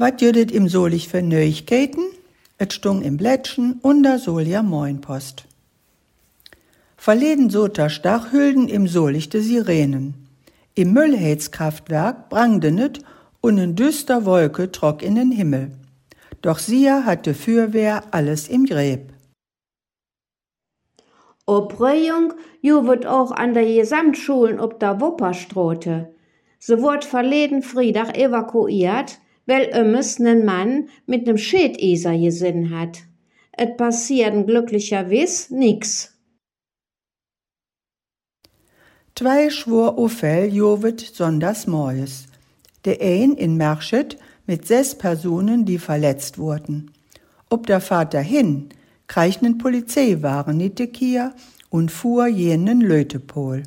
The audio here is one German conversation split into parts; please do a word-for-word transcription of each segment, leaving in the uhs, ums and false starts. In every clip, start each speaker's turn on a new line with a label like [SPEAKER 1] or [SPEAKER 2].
[SPEAKER 1] Wat jödet im Solich für Neuigkeiten? Et stung im Blättchen und der Solja Moinpost. Verleden Soterstach hülden im Solich de Sirenen. Im Müllheizkraftwerk brangde net und en düster Wolke trock in den Himmel. Doch siehe hat de Fürwehr alles im Gräb.
[SPEAKER 2] Oprejung juwet auch an der Gesamtschulen ob der Wupperstrote. Se wurd verleden Friedach evakuiert, weil ömmes nen Mann mit nem Schädeser gesinn hat. Et passierten glücklicherweise nix.
[SPEAKER 1] Zwei schwor Ofell jowet sonders Moes. Der ein in Merschet mit sechs Personen, die verletzt wurden. Ob der Vater hin, kreichnen Polizeiwagen Nittekier und fuhr jenen Lötepol.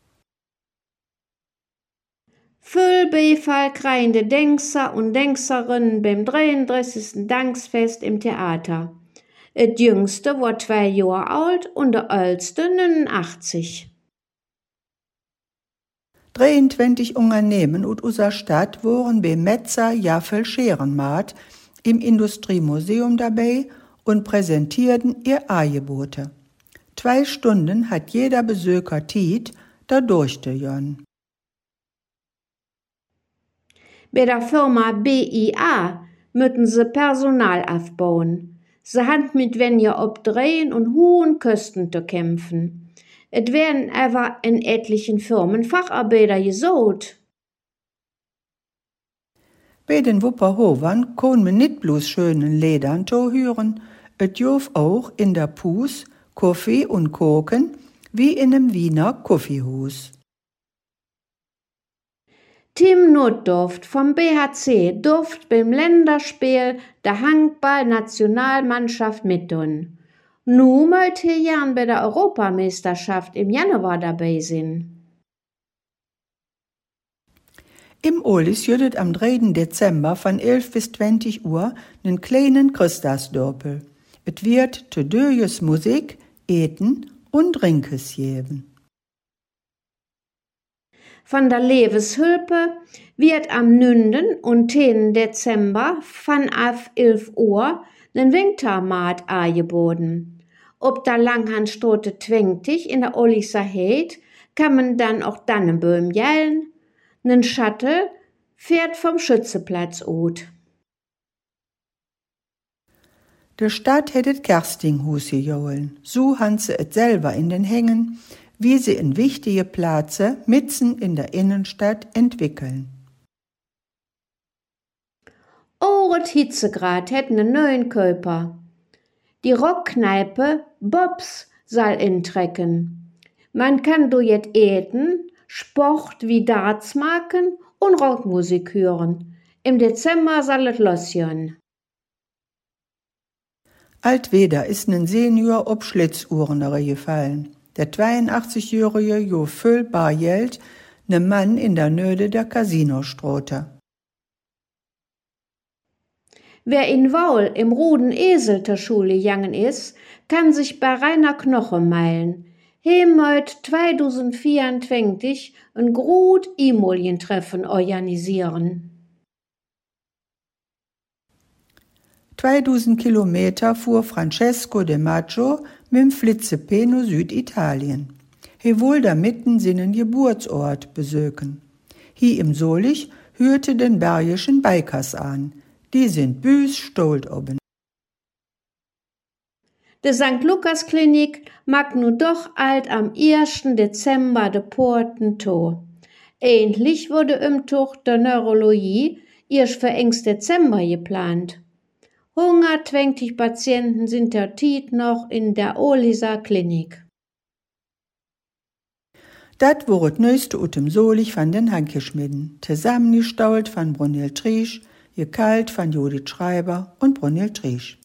[SPEAKER 2] Füll Beifall kreiende Denkser und Denkerinnen beim dreiunddreißigsten Danksfest im Theater. Et jüngste war zwei Jahre alt und der älteste neunundachtzig.
[SPEAKER 1] dreiundzwanzig Unternehmen ut unserer Stadt waren beim Metzer Jaffel Scherenmaat im Industriemuseum dabei und präsentierten ihr Angebote. Zwei Stunden hat jeder Besucher Tiet, da durchzugehen.
[SPEAKER 2] Bei der Firma B I A müssen sie Personal aufbauen. Sie haben mit weniger Obdrehen und hohen Kosten zu kämpfen. Es werden aber in etlichen Firmen Facharbeiter gesucht.
[SPEAKER 1] Bei den Wupperhovern kann man nicht bloß schönen Ledern to hören, et jof auch in der Pus Kaffee und Koken wie in einem Wiener Kaffeehus.
[SPEAKER 2] Tim Notdurft vom B H C durft beim Länderspiel der Handball-Nationalmannschaft mittun. Nu möcht ihr gern bei der Europameisterschaft im Januar dabei sein.
[SPEAKER 1] Im Olis jödet am dritten Dezember von elf bis zwanzig Uhr nen kleinen Christasdorpel. Et wird te döjes Musik, Eten und Drinkes geben.
[SPEAKER 2] Von der Leveshülpe wird am neunten und zehnten Dezember von auf elf Uhr nen Wintermarkt angeboten. Ob der Langhandstraße zwanzig in der Olisser Heid kann man dann auch Dannenböhm jellen. Nen Shuttle fährt vom Schützeplatz ut.
[SPEAKER 1] De Stadt hättet Kerstinghus gejohlen. So han se et selber in den Hängen, wie sie in wichtige Plätze mitten in der Innenstadt entwickeln.
[SPEAKER 2] Oret Hitzegrad hätten einen neuen Körper. Die Rockkneipe Bobs soll intrecken. Man kann do jet eten, Sport wie Darts machen und Rockmusik hören. Im Dezember soll es losgehen.
[SPEAKER 1] Altweder ist nen Senior ob Schlitzuhrenere gefallen. Der zweiundachtzig-jährige Jo Füll Bargeld, ne Mann in der Nöde der Casinostraße.
[SPEAKER 2] Wer in Waul im Ruden Esel zur Schule gegangen ist, kann sich bei Rainer Knoche meilen. He möcht zweitausendvierundzwanzig ein grot E-Mail-Treffen organisieren.
[SPEAKER 1] zweitausend Kilometer fuhr Francesco De Maggio mit dem Flitzepeno Süditalien. He wohl da mitten seinen Geburtsort besöken. Hi im Solich hörte den bergischen Bikers an. Die sind büs stolt oben.
[SPEAKER 2] De Sankt Lukas Klinik mag nu doch alt am ersten Dezember de Porten to. Ähnlich wurde Umtucht der Neurologie erst für engst Dezember geplant. hundertzwanzig Patienten sind der Tiet noch in der Olisser Klinik.
[SPEAKER 1] Dat wurdet neueste ut im Solich von den Hankeschmiden, zusammengestault von Brunhild Triesch, gekalt von Judith Schreiber und Brunhild Triesch.